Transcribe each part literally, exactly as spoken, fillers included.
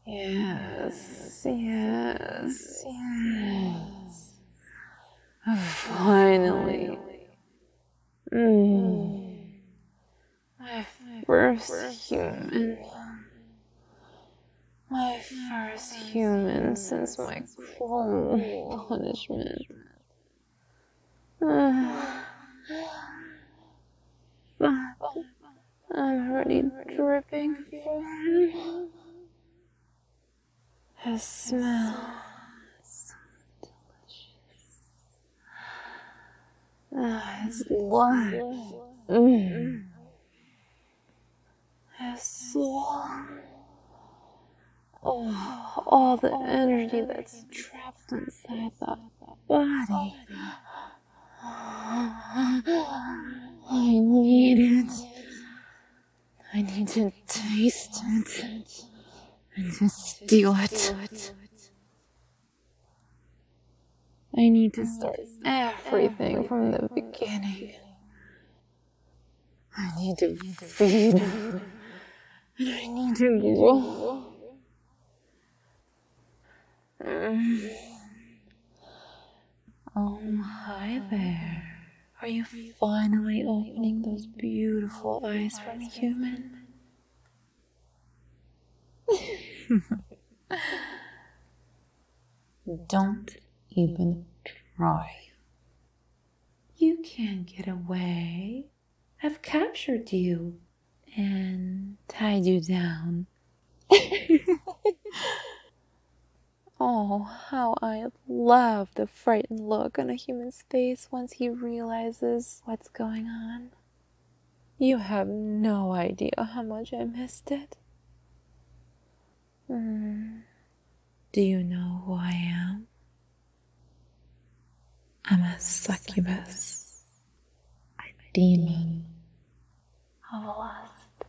Yes, yes, yes. Finally. Mm. My first human. My first human since my cruel punishment. Uh, but I'm already dripping for him. His smell is so delicious. Ah, his blood. Mm. His soul. Oh, all the energy that's trapped inside that body. I need it. I need to taste it and to steal it. I need to start everything from the beginning. I need to feed and I need to grow. Mm. Oh, hi there. Are you finally opening those beautiful eyes for me, human? Don't even try. You can't get away. I've captured you and tied you down. Oh, how I love the frightened look on a human's face once he realizes what's going on. You have no idea how much I missed it. Mm. Do you know who I am? I'm a succubus, a demon of lust.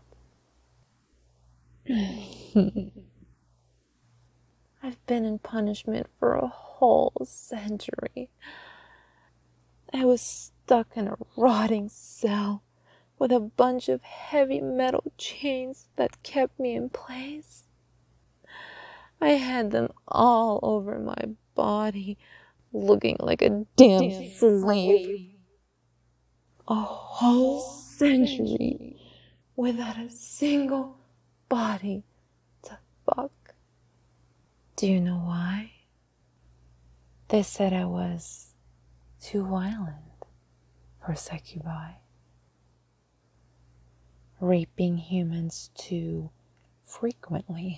I've been in punishment for a whole century. I was stuck in a rotting cell with a bunch of heavy metal chains that kept me in place. I had them all over my body, looking like a damn, damn slave. slave. A whole century without a single body to fuck. Do you know why? They said I was too violent for succubi. Raping humans too frequently.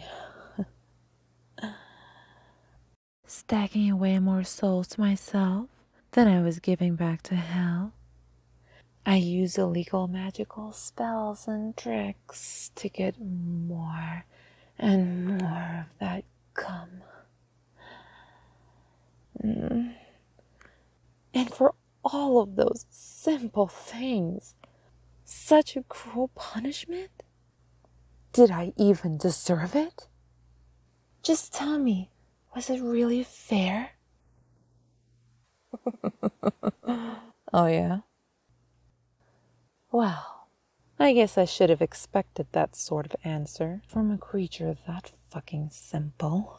Stacking away more souls to myself than I was giving back to hell. I used illegal magical spells and tricks to get more and more of that cum. Mm. And for all of those simple things, such a cruel punishment? Did I even deserve it? Just tell me, was it really fair? Oh, yeah? Well, I guess I should have expected that sort of answer from a creature that fucking simple.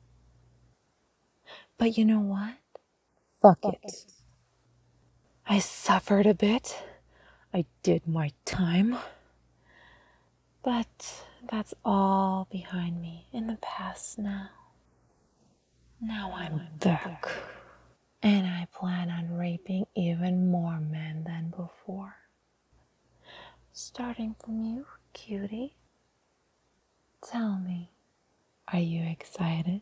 But you know what? Fuck, Fuck it. it. I suffered a bit. I did my time. But that's all behind me, in the past now. Now I'm back. And I plan on raping even more men than before. Starting from you, cutie. Tell me, are you excited?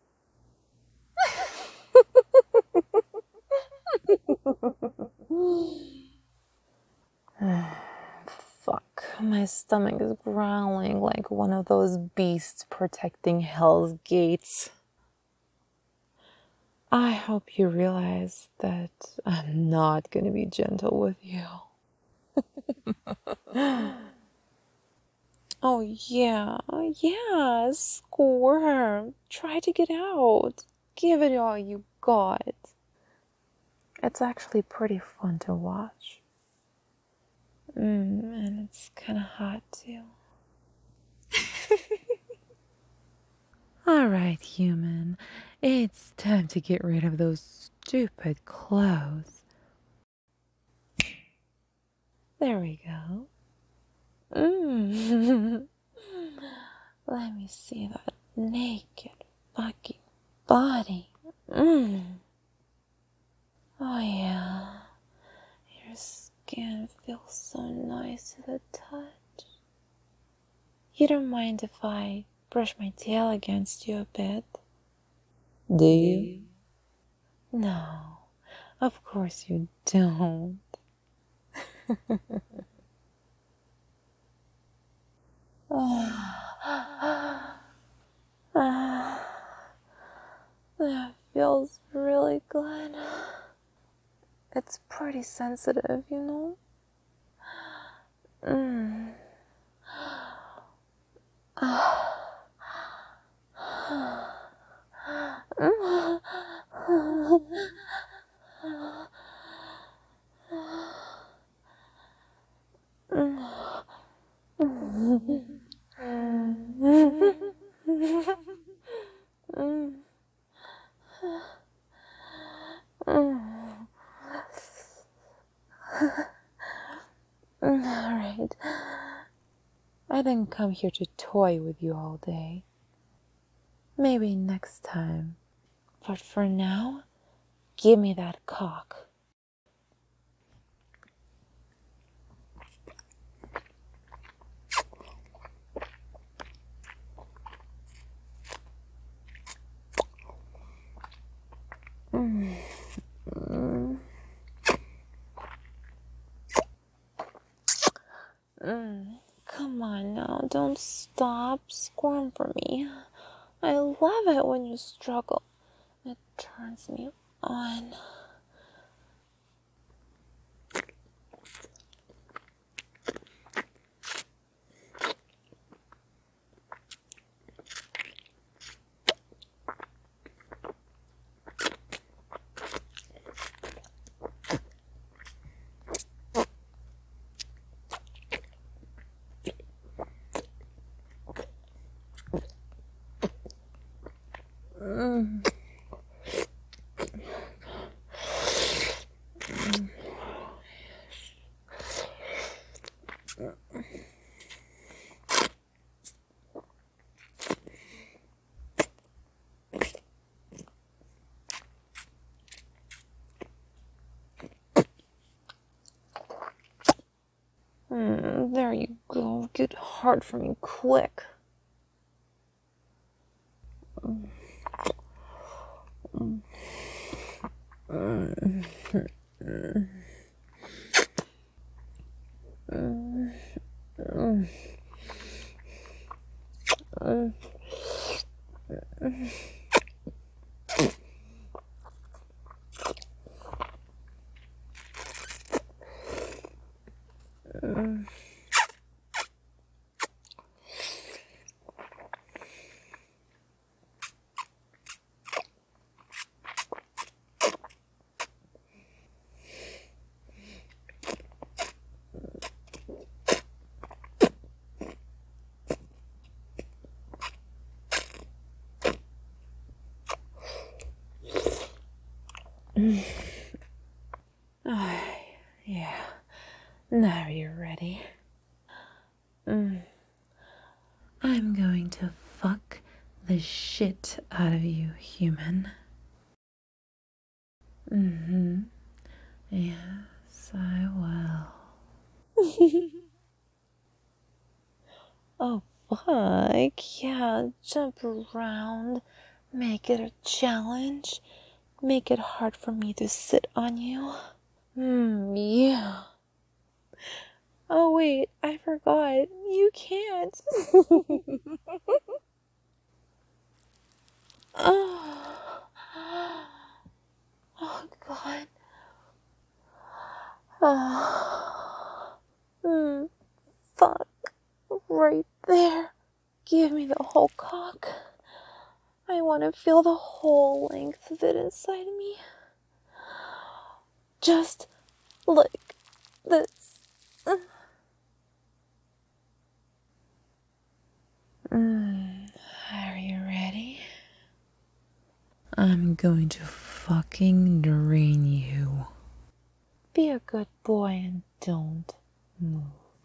Fuck, my stomach is growling like one of those beasts protecting Hell's gates. I hope you realize that I'm not gonna be gentle with you. Oh yeah, yeah, squirm. Try to get out. Give it all you got. It's actually pretty fun to watch. Mm, and it's kind of hot too. All right, human. It's time to get rid of those stupid clothes. There we go. Mm. Let me see that naked fucking body. Mm. Oh yeah. Your skin feels so nice to the touch. You don't mind if I brush my tail against you a bit? Do you? No, of course you don't. Ah, that feels really good. It's pretty sensitive, you know? Mm. Alright. I didn't come here to toy with you all day. Maybe next time. But for now, give me that cock. Mm. Mm. Mm. Come on now, don't stop. Squirm for me. I love it when you struggle. It turns me on. Mm. Mm, there you go. Get hard for me quick. Mm. Mm. Mm. Mm. Mm. Mm. Mm. Mm. Mm. Oh, yeah. Now you're ready. Mm. I'm going to fuck the shit out of you, human. Mm-hmm. Yes, I will. Oh, fuck. Yeah, jump around. Make it a challenge. Make it hard for me to sit on you. Hmm, yeah. Oh, wait, I forgot. You can't. Oh, oh God. Oh, hmm, fuck. Right there. Give me the whole cock. I want to feel the whole length of it inside me. Just like this. Mm, are you ready? I'm going to fucking drain you. Be a good boy and don't move.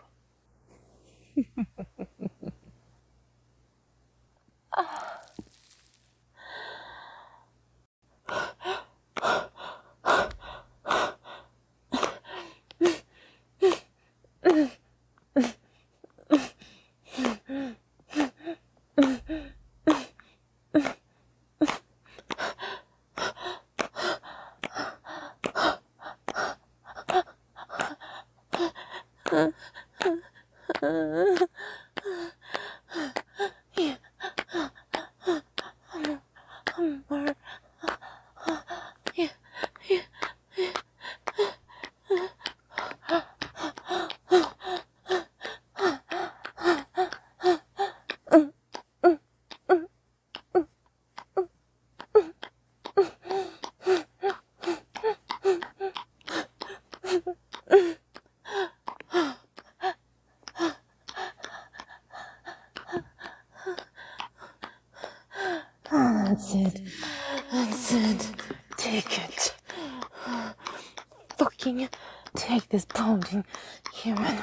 That's it. That's it. Take it. Fucking take this pounding human.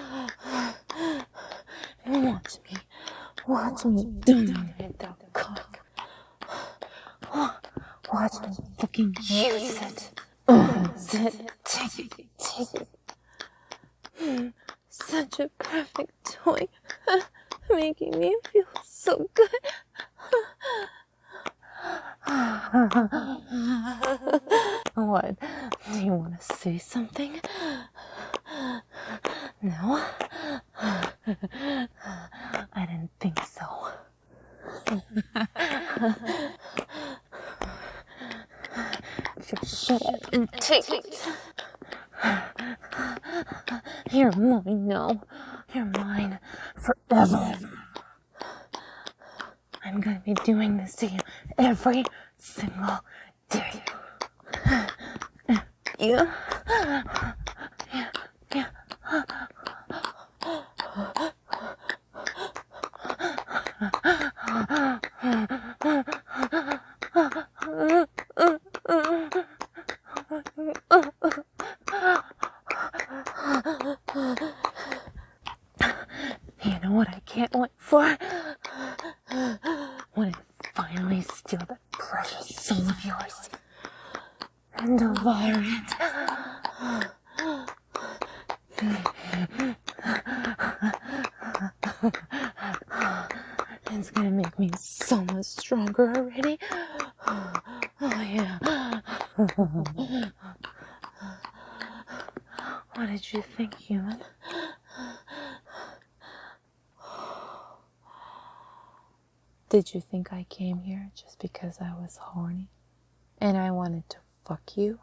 Watch me. Watch me dominate that cock. Watch me fucking use it. That's it. Take it. Take it. Such a perfect toy. Making me feel so good. What? Do you want to say something? No? I didn't think so. Just shut up and take it. You're mine now. You're mine forever. I'm gonna be doing this to you every single day. Yeah. Yeah. Yeah. You know what I can't wait for? When I finally steal that precious soul of yours and devour it. It's gonna make me so much stronger already. Oh yeah. What did you think, human? Did you think I came here just because I was horny and I wanted to fuck you?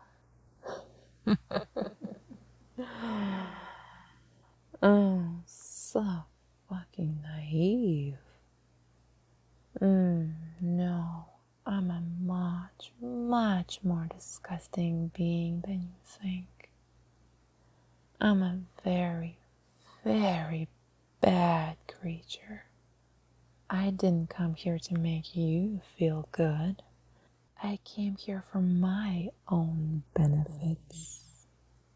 Oh, so fucking naive. Mm, no, I'm a much, much more disgusting being than you think. I'm a very, very bad creature. I didn't come here to make you feel good. I came here for my own benefits.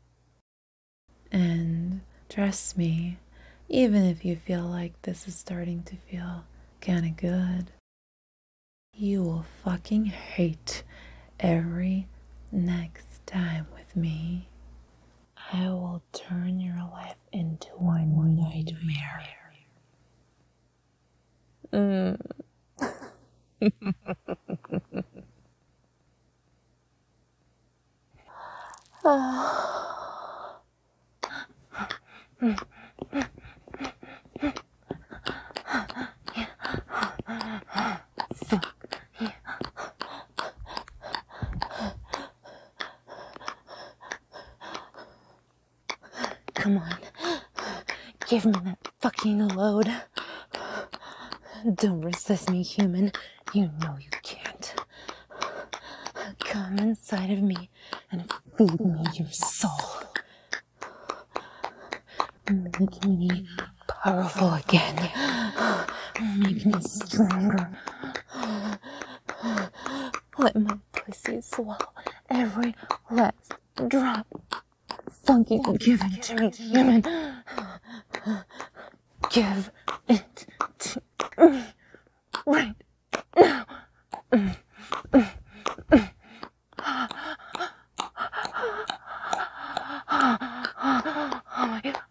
And trust me, even if you feel like this is starting to feel kinda good, you will fucking hate every next time with me. I will turn your life into a nightmare. Mm. Come on, give me that fucking load. Don't resist me, human. You know you can't. Come inside of me and feed me your soul. Make me powerful again. Make me stronger. let my pussy swallow every last drop. Funky, give it to me, human. Give it to me right now. Oh my God.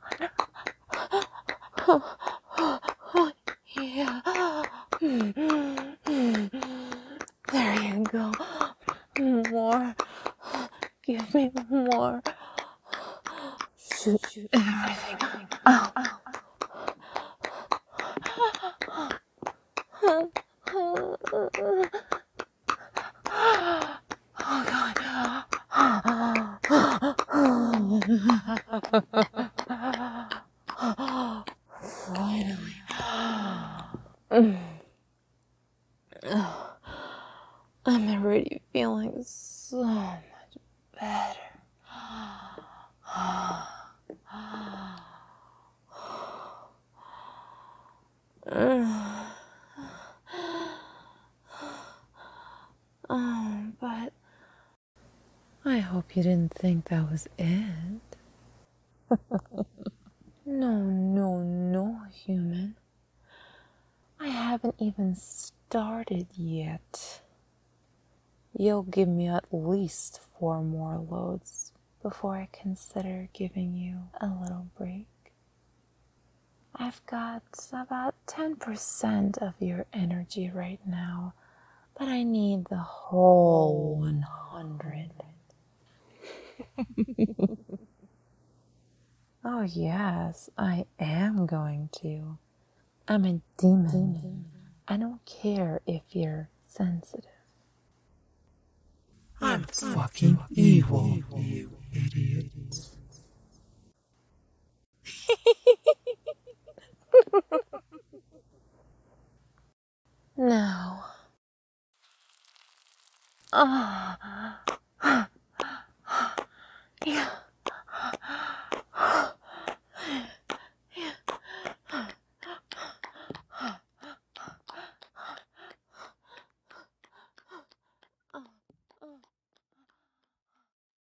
Oh, oh, yeah. There you go. More. Give me more. Shoot, shoot everything out. Oh God. Finally. I'm already feeling so much better. Oh, but I hope you didn't think that was it. No, no, no, human. I haven't even started yet. You'll give me at least four more loads before I consider giving you a little break. I've got about ten percent of your energy right now, but I need the whole one hundred. Oh yes, I am going to. I'm a demon. demon. I don't care if you're sensitive. I'm fucking evil, you idiot. Now. Ah.